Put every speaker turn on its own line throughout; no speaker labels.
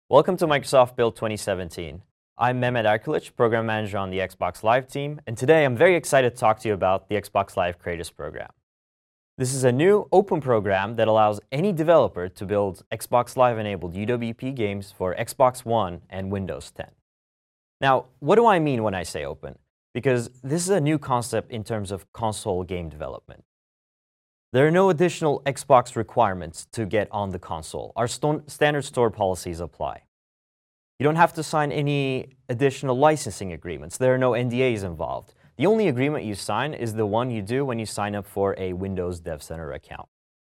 Welcome to Microsoft Build 2017. I'm Mehmet Erkulich, Program Manager on the Xbox Live team, and today I'm very excited to talk to you about the Xbox Live Creators Program. This is a new open program that allows any developer to build Xbox Live-enabled UWP games for Xbox One and Windows 10. Now, what do I mean when I say open? Because this is a new concept in terms of console game development. There are no additional Xbox requirements to get on the console. Our standard store policies apply. You don't have to sign any additional licensing agreements. There are no NDAs involved. The only agreement you sign is the one you do when you sign up for a Windows Dev Center account.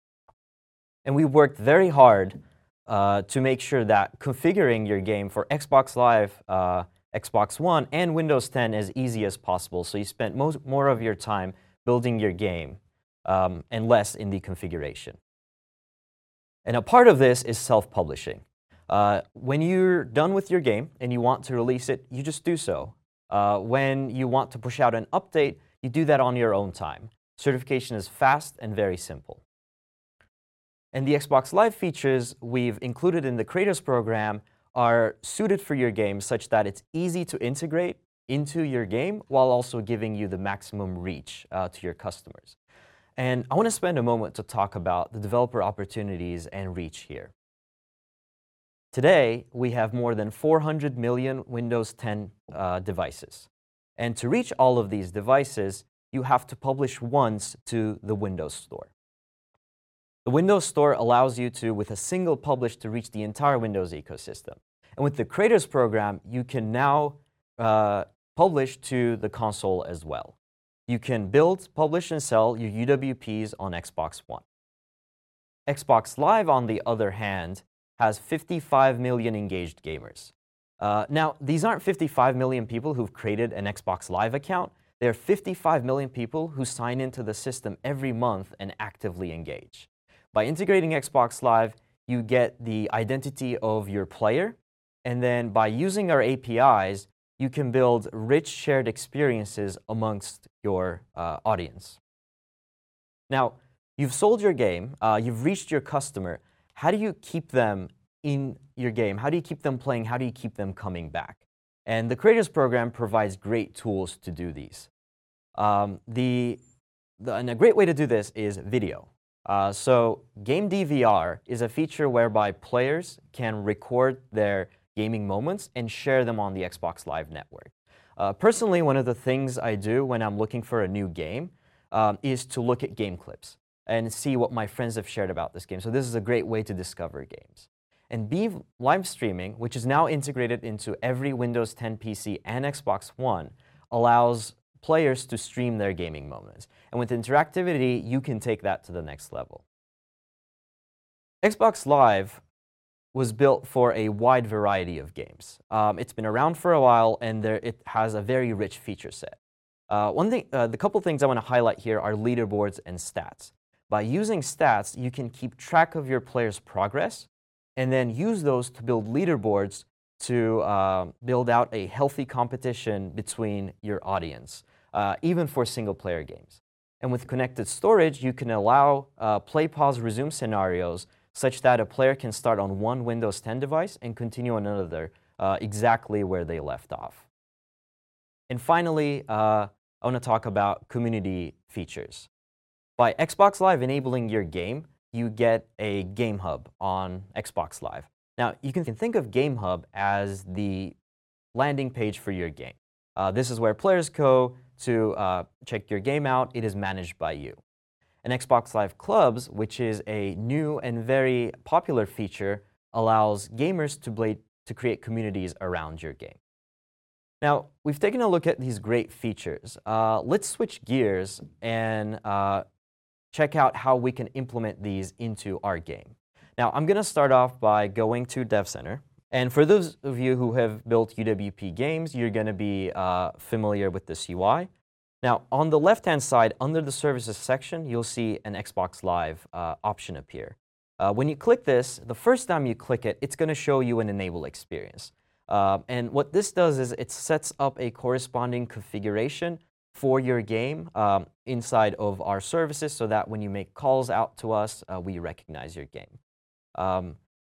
And we worked very hard to make sure that configuring your game for Xbox Live, Xbox One, and Windows 10 as easy as possible, so you spent more of your time building your game and less in the configuration. And a part of this is self-publishing. When you're done with your game and you want to release it, you just do so. When you want to push out an update, you do that on your own time. Certification is fast and very simple. And the Xbox Live features we've included in the Creators Program are suited for your game such that it's easy to integrate into your game while also giving you the maximum reach to your customers. And I want to spend a moment to talk about the developer opportunities and reach here. Today, we have more than 400 million Windows 10 devices. And to reach all of these devices, you have to publish once to the Windows Store. The Windows Store allows you to, with a single publish, to reach the entire Windows ecosystem. And with the Creators Program, you can now publish to the console as well. You can build, publish, and sell your UWPs on Xbox One. Xbox Live, on the other hand, has 55 million engaged gamers. Now, these aren't 55 million people who've created an Xbox Live account. They're 55 million people who sign into the system every month and actively engage. By integrating Xbox Live, you get the identity of your player, and then by using our APIs, you can build rich shared experiences amongst your audience. Now, you've sold your game, you've reached your customer. How do you keep them in your game? How do you keep them playing? How do you keep them coming back? And the Creators Program provides great tools to do these. And a great way to do this is video. So Game DVR is a feature whereby players can record their gaming moments and share them on the Xbox Live network. Personally, one of the things I do when I'm looking for a new game is to look at game clips and see what my friends have shared about this game. So this is a great way to discover games. And Beeve live streaming, which is now integrated into every Windows 10 PC and Xbox One, allows players to stream their gaming moments. And with interactivity, you can take that to the next level. Xbox Live was built for a wide variety of games. It's been around for a while, and it has a very rich feature set. The couple things I want to highlight here are leaderboards and stats. By using stats, you can keep track of your players' progress, and then use those to build leaderboards to build out a healthy competition between your audience, even for single-player games. And with connected storage, you can allow play, pause, resume scenarios such that a player can start on one Windows 10 device and continue on another exactly where they left off. And finally, I want to talk about community features. By Xbox Live enabling your game, you get a Game Hub on Xbox Live. Now, you can think of Game Hub as the landing page for your game. This is where players go to check your game out. It is managed by you. And Xbox Live Clubs, which is a new and very popular feature, allows gamers to create communities around your game. Now, we've taken a look at these great features. Let's switch gears and check out how we can implement these into our game. Now, I'm going to start off by going to Dev Center. And for those of you who have built UWP games, you're going to be familiar with this UI. Now, on the left-hand side, under the Services section, you'll see an Xbox Live option appear. When you click this, the first time you click it, it's going to show you an Enable experience. And what this does is it sets up a corresponding configuration for your game inside of our services so that when you make calls out to us, we recognize your game.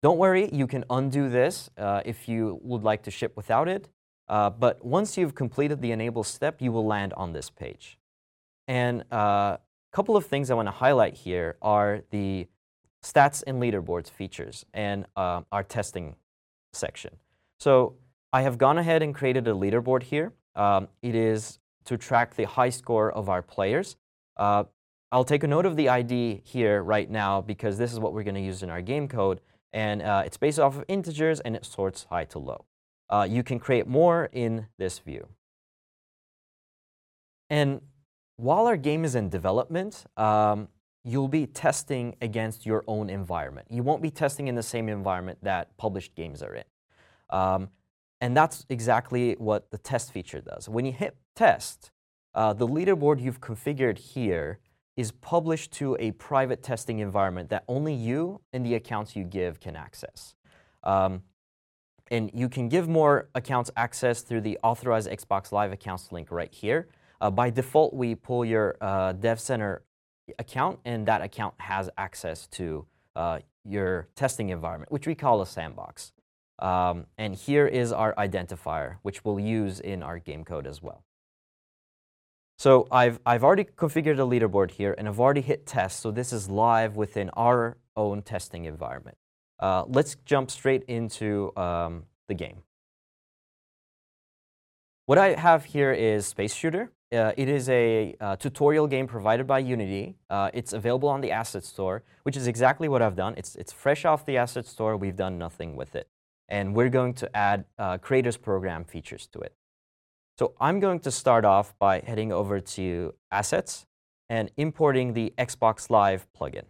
Don't worry, you can undo this if you would like to ship without it. But once you've completed the enable step, you will land on this page. And a couple of things I want to highlight here are the stats and leaderboards features and our testing section. So I have gone ahead and created a leaderboard here. It is to track the high score of our players. I'll take a note of the ID here right now because this is what we're going to use in our game code. And it's based off of integers, and it sorts high to low. You can create more in this view. And while our game is in development, you'll be testing against your own environment. You won't be testing in the same environment that published games are in. And that's exactly what the test feature does. When you hit test, the leaderboard you've configured here is published to a private testing environment that only you and the accounts you give can access. And you can give more accounts access through the Authorized Xbox Live Accounts link right here. By default, we pull your Dev Center account, and that account has access to your testing environment, which we call a sandbox. And here is our identifier, which we'll use in our game code as well. So I've already configured a leaderboard here, and I've already hit test, so this is live within our own testing environment. Let's jump straight into the game. What I have here is Space Shooter. It is a tutorial game provided by Unity. It's available on the Asset Store, which is exactly what I've done. It's fresh off the Asset Store. We've done nothing with it. And we're going to add Creators Program features to it. So I'm going to start off by heading over to Assets and importing the Xbox Live plugin.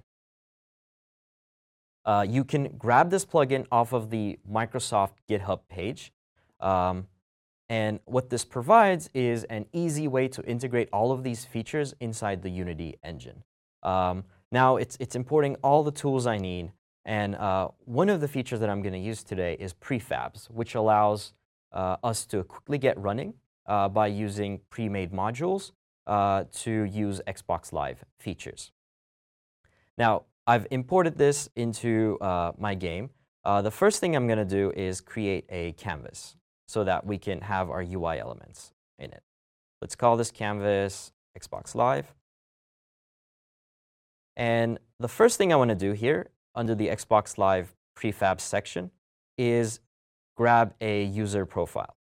You can grab this plugin off of the Microsoft GitHub page. And what this provides is an easy way to integrate all of these features inside the Unity engine. Now, it's importing all the tools I need. And one of the features that I'm going to use today is prefabs, which allows us to quickly get running by using pre-made modules to use Xbox Live features. Now, I've imported this into my game. The first thing I'm going to do is create a canvas so that we can have our UI elements in it. Let's call this canvas Xbox Live. And the first thing I want to do here under the Xbox Live prefab section is grab a user profile.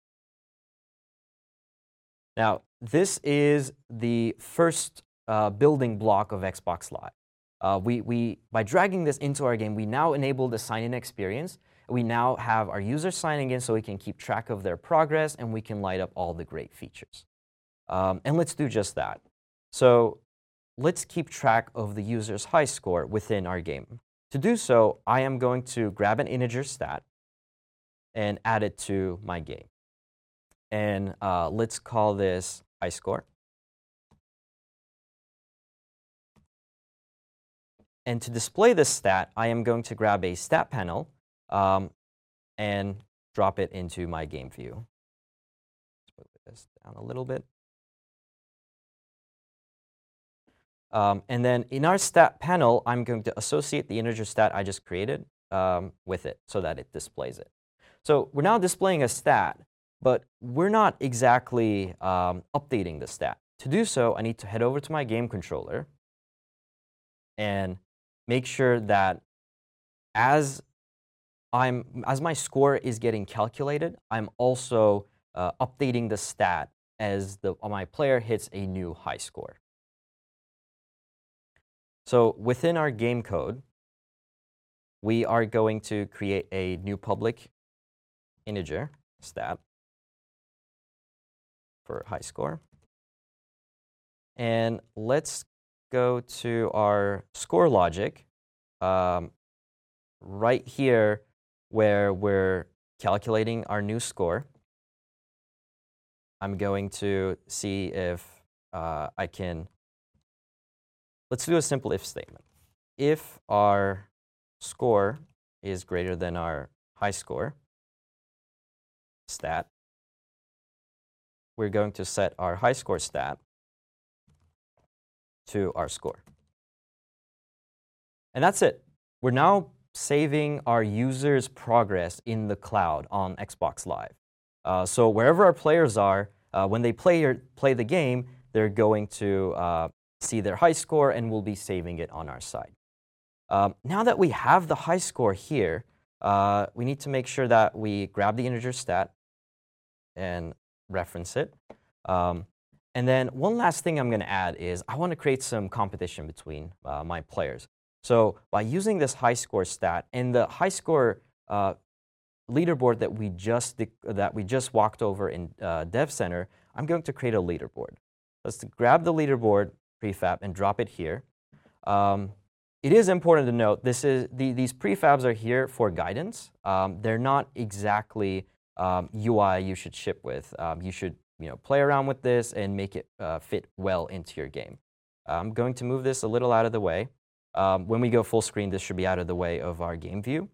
Now, this is the first building block of Xbox Live. By dragging this into our game, we now enable the sign-in experience. We now have our users signing in so we can keep track of their progress, and we can light up all the great features. And let's do just that. So let's keep track of the user's high score within our game. To do so, I am going to grab an integer stat and add it to my game. And let's call this high score. And to display this stat, I am going to grab a stat panel and drop it into my game view. Let's move this down a little bit. And then in our stat panel, I'm going to associate the integer stat I just created with it so that it displays it. So we're now displaying a stat, but we're not exactly updating the stat. To do so, I need to head over to my game controller and make sure that as my score is getting calculated, I'm also updating the stat as my player hits a new high score. So within our game code, we are going to create a new public integer stat for high score. And let's go to our score logic right here where we're calculating our new score. I'm going to see if I can. Let's do a simple if statement. If our score is greater than our high score stat, we're going to set our high score stat to our score. And that's it. We're now saving our users' progress in the cloud on Xbox Live. So wherever our players are, when they play the game, they're going to see their high score, and we'll be saving it on our side. Now that we have the high score here, we need to make sure that we grab the integer stat and reference it. And then one last thing I'm going to add is I want to create some competition between my players. So by using this high score stat and the high score leaderboard that we just walked over in Dev Center, I'm going to create a leaderboard. Let's grab the leaderboard prefab and drop it here. It is important to note these prefabs are here for guidance. They're not exactly UI you should ship with. You should play around with this and make it fit well into your game. I'm going to move this a little out of the way. When we go full screen, this should be out of the way of our game view.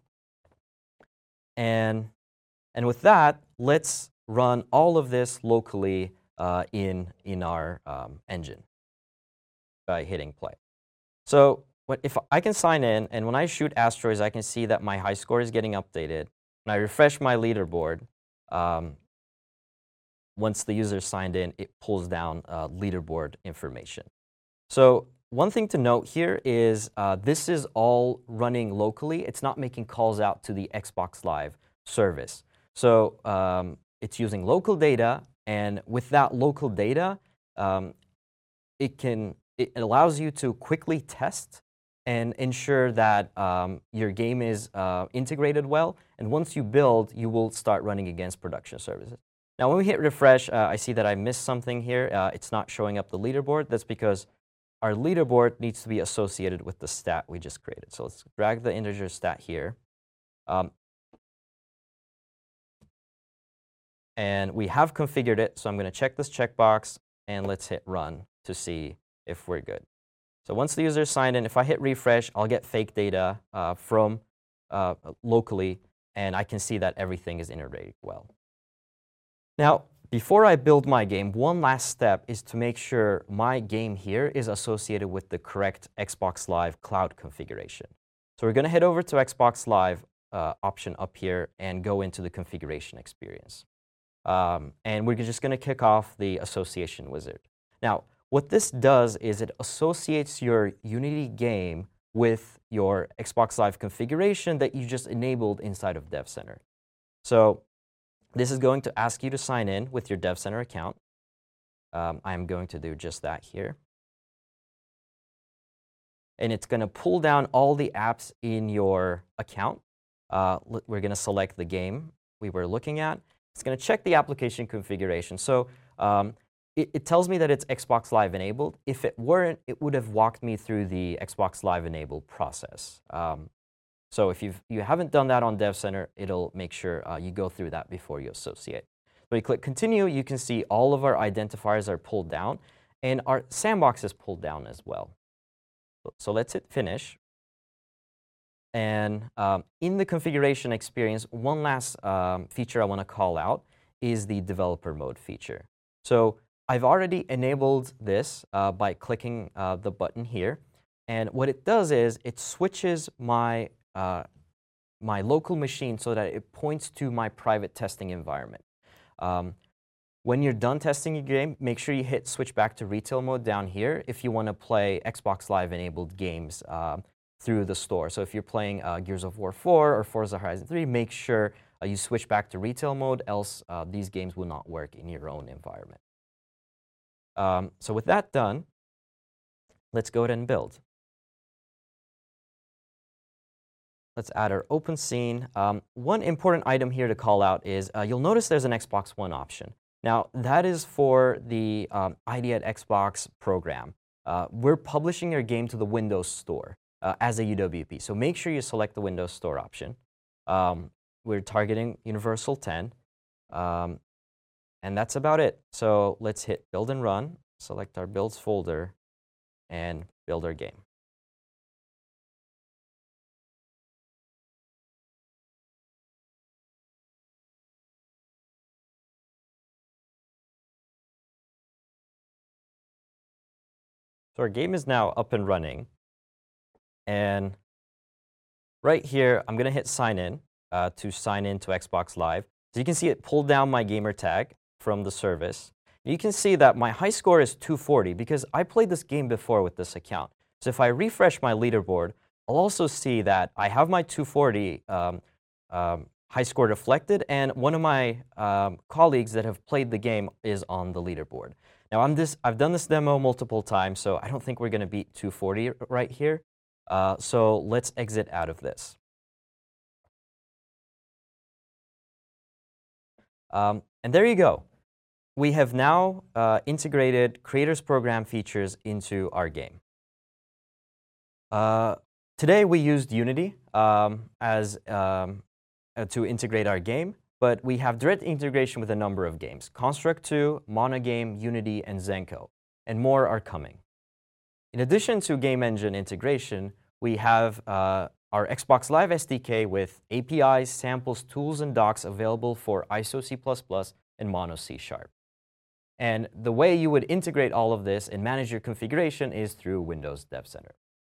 And with that, let's run all of this locally in our engine by hitting play. So if I can sign in, and when I shoot asteroids, I can see that my high score is getting updated. When I refresh my leaderboard, once the user is signed in, it pulls down leaderboard information. So one thing to note here is this is all running locally. It's not making calls out to the Xbox Live service. So it's using local data, and with that local data, it allows you to quickly test and ensure that your game is integrated well. And once you build, you will start running against production services. Now, when we hit refresh, I see that I missed something here. It's not showing up the leaderboard. That's because our leaderboard needs to be associated with the stat we just created. So let's drag the integer stat here. And we have configured it. So I'm going to check this checkbox, and let's hit run to see if we're good. So once the user is signed in, if I hit refresh, I'll get fake data from locally, and I can see that everything is integrated well. Now, before I build my game, one last step is to make sure my game here is associated with the correct Xbox Live cloud configuration. So we're going to head over to Xbox Live option up here and go into the configuration experience. And we're just going to kick off the association wizard. Now, what this does is it associates your Unity game with your Xbox Live configuration that you just enabled inside of Dev Center. So this is going to ask you to sign in with your Dev Center account. I'm going to do just that here. And it's going to pull down all the apps in your account. We're going to select the game we were looking at. It's going to check the application configuration. So it tells me that it's Xbox Live enabled. If it weren't, it would have walked me through the Xbox Live enabled process. So if you haven't done that on Dev Center, it'll make sure you go through that before you associate. So you click Continue, you can see all of our identifiers are pulled down, and our sandbox is pulled down as well. So let's hit Finish. And in the configuration experience, one last feature I want to call out is the developer mode feature. So I've already enabled this by clicking the button here. And what it does is it switches my local machine so that it points to my private testing environment. When you're done testing your game, make sure you hit switch back to retail mode down here if you want to play Xbox Live enabled games through the store. So if you're playing Gears of War 4 or Forza Horizon 3, make sure you switch back to retail mode, else these games will not work in your own environment. So with that done, let's go ahead and build. Let's add our open scene. One important item here to call out is you'll notice there's an Xbox One option. Now, that is for the ID at Xbox program. We're publishing your game to the Windows Store as a UWP. So make sure you select the Windows Store option. We're targeting Universal 10. And that's about it. So let's hit Build and Run, select our Builds folder, and build our game. So our game is now up and running. And right here, I'm going to hit sign in to sign in to Xbox Live. So you can see it pulled down my gamer tag from the service. You can see that my high score is 240 because I played this game before with this account. So if I refresh my leaderboard, I'll also see that I have my 240 high score reflected, and one of my colleagues that have played the game is on the leaderboard. Now, I've done this demo multiple times, so I don't think we're going to beat 240 right here. So let's exit out of this. And there you go. We have now integrated Creators Program features into our game. Today we used Unity to integrate our game, but we have direct integration with a number of games: Construct 2, Monogame, Unity, and Zenko, and more are coming. In addition to game engine integration, we have our Xbox Live SDK with APIs, samples, tools, and docs available for ISO C++ and Mono C#. And the way you would integrate all of this and manage your configuration is through Windows Dev Center.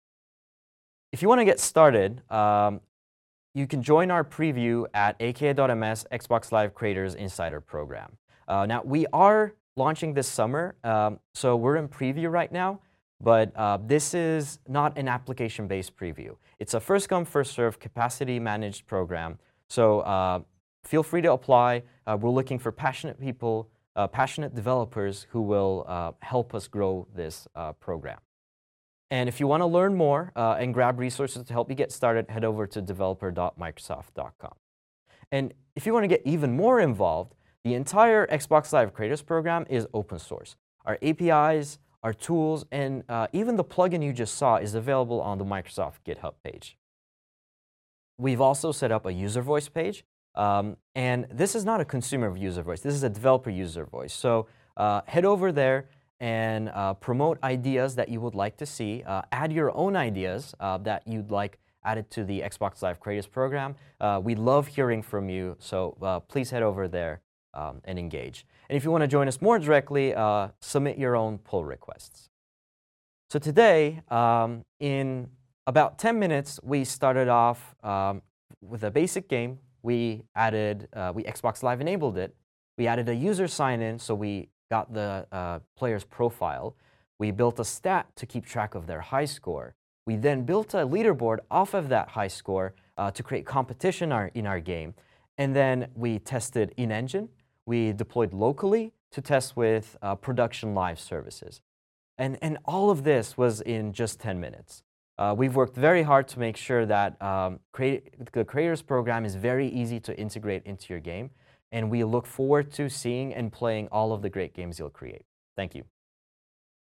If you want to get started, you can join our preview at aka.ms Xbox Live Creators Insider Program. Now, we are launching this summer, so we're in preview right now, but this is not an application-based preview. It's a first-come, first-served, capacity-managed program. So feel free to apply. We're looking for passionate people, passionate developers who will help us grow this program. And if you want to learn more and grab resources to help you get started, head over to developer.microsoft.com. And if you want to get even more involved, the entire Xbox Live Creators program is open source. Our APIs, our tools, and even the plugin you just saw is available on the Microsoft GitHub page. We've also set up a user voice page. And this is not a consumer user voice. This is a developer user voice. So head over there and promote ideas that you would like to see. Add your own ideas that you'd like added to the Xbox Live Creators program. We love hearing from you, so please head over there and engage. And if you want to join us more directly, submit your own pull requests. So today, in about 10 minutes, we started off with a basic game. We Xbox Live enabled it. We added a user sign-in, so we got the player's profile. We built a stat to keep track of their high score. We then built a leaderboard off of that high score to create competition in our game. And then we tested in-engine. We deployed locally to test with production live services. And all of this was in just 10 minutes. We've worked very hard to make sure that the Creators program is very easy to integrate into your game. And we look forward to seeing and playing all of the great games you'll create. Thank you.